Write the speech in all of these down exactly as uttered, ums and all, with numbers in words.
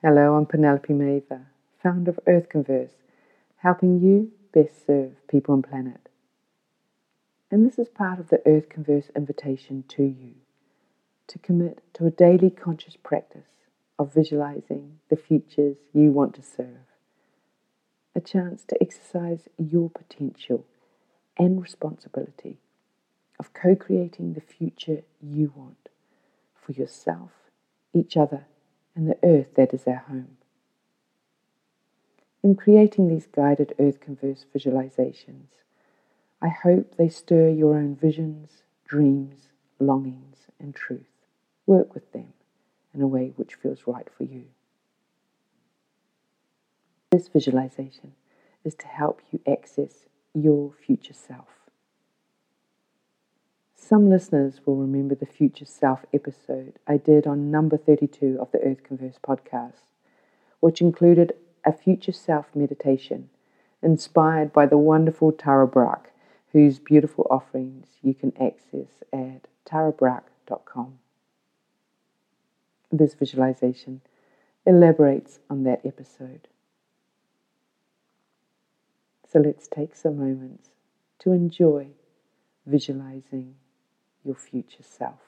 Hello, I'm Penelope Mather, founder of Earth Converse, helping you best serve people and planet. And this is part of the Earth Converse invitation to you to commit to a daily conscious practice of visualizing the futures you want to serve. A chance to exercise your potential and responsibility of co-creating the future you want for yourself, each other, and the earth that is our home. In creating these guided Earth Converse visualizations, I hope they stir your own visions, dreams, longings, and truth. Work with them in a way which feels right for you. This visualization is to help you access your future self. Some listeners will remember the Future Self episode I did on number thirty-two of the Earth Converse podcast, which included a Future Self meditation inspired by the wonderful Tara Brach, whose beautiful offerings you can access at tara brach dot com. This visualization elaborates on that episode. So let's take some moments to enjoy visualizing your future self.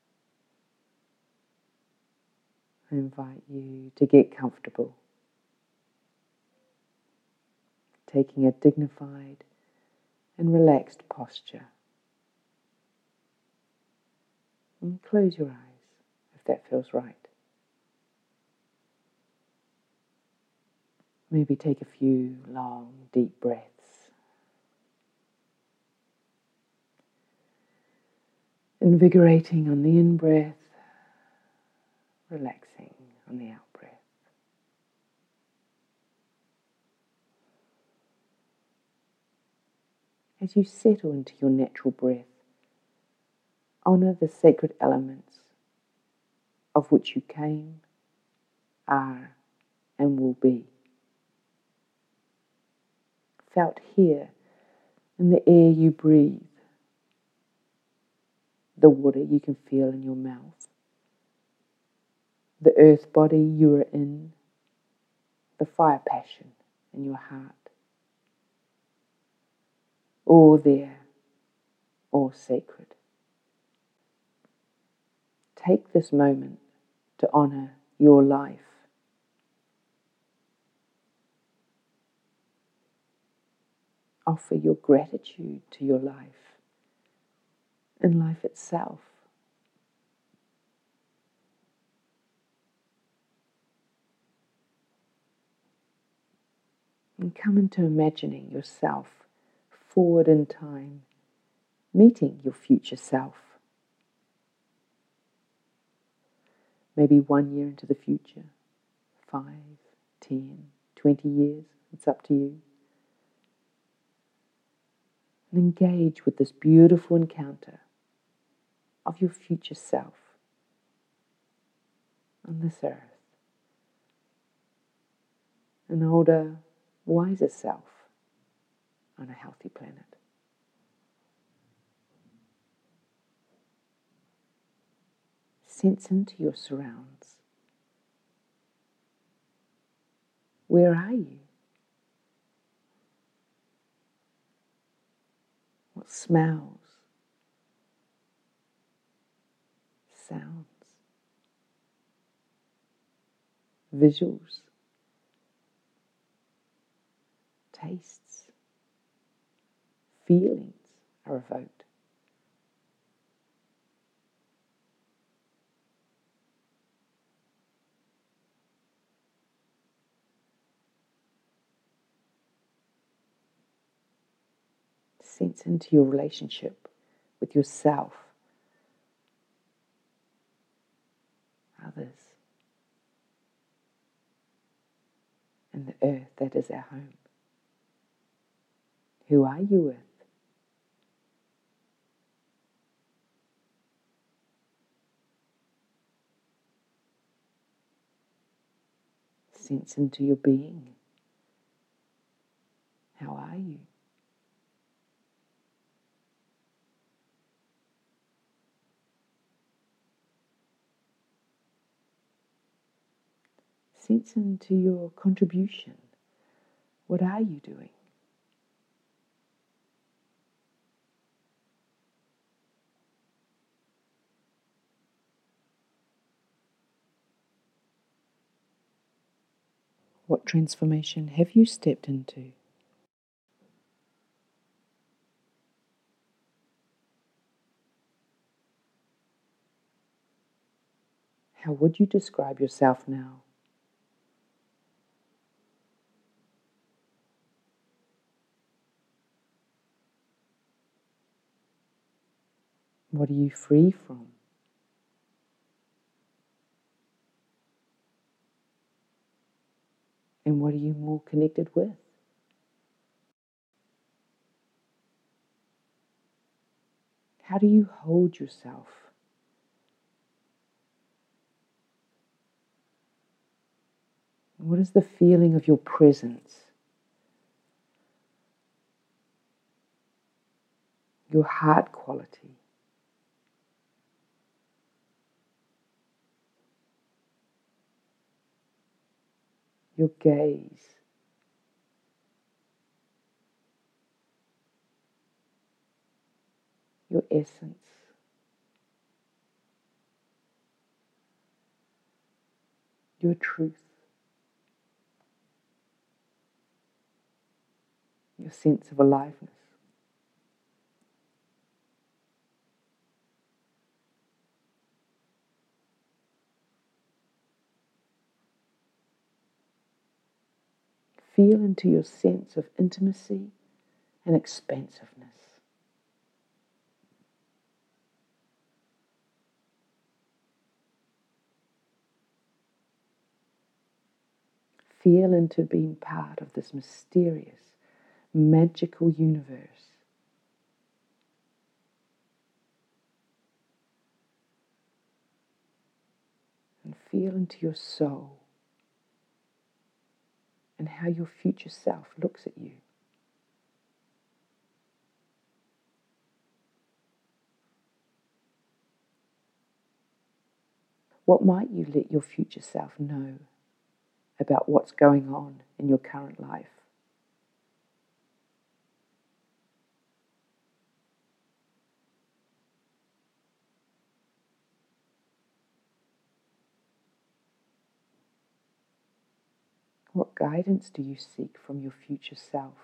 I invite you to get comfortable, taking a dignified and relaxed posture. And close your eyes if that feels right. Maybe take a few long, deep breaths. Invigorating on the in-breath, relaxing on the out-breath. As you settle into your natural breath, honour the sacred elements of which you came, are, and will be. Felt here in the air you breathe, the water you can feel in your mouth, the earth body you are in, the fire passion in your heart. All there, all sacred. Take this moment to honour your life. Offer your gratitude to your life and life itself. And come into imagining yourself forward in time, meeting your future self. Maybe one year into the future, five, ten, twenty years, it's up to you. And engage with this beautiful encounter of your future self on this earth. An older, wiser self on a healthy planet. Sense into your surrounds. Where are you? What smells, sounds, visuals, tastes, feelings are evoked? Sense into your relationship with yourself, others, and the earth that is our home. Who are you with? Sense into your being. How are you? Sense into your contribution. What are you doing? What transformation have you stepped into? How would you describe yourself now? What are you free from? And what are you more connected with? How do you hold yourself? What is the feeling of your presence? Your heart quality? Your gaze? Your essence? Your truth? Your sense of aliveness? Feel into your sense of intimacy and expansiveness. Feel into being part of this mysterious, magical universe. And feel into your soul and how your future self looks at you. What might you let your future self know about what's going on in your current life? What guidance do you seek from your future self?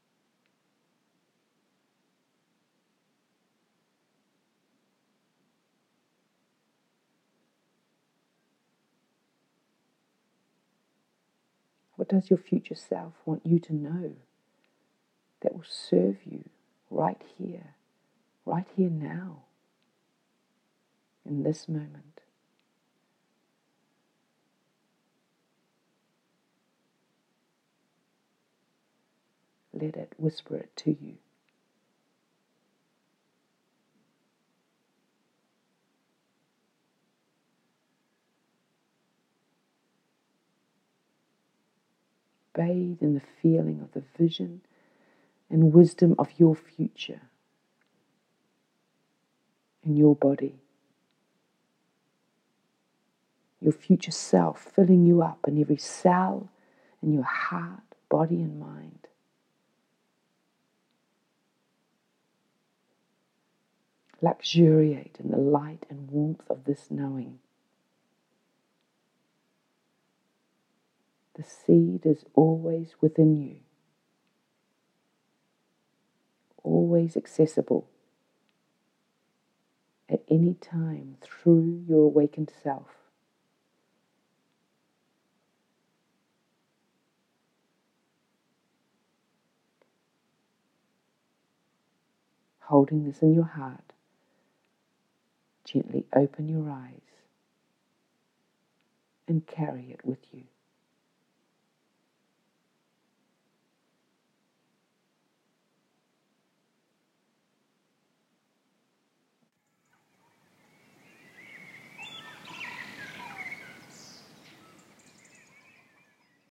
What does your future self want you to know that will serve you right here, right here now, in this moment? Let it whisper it to you. Bathe in the feeling of the vision and wisdom of your future in your body. Your future self filling you up in every cell in your heart, body, and mind. Luxuriate in the light and warmth of this knowing. The seed is always within you, always accessible at any time through your awakened self. Holding this in your heart, gently open your eyes and carry it with you.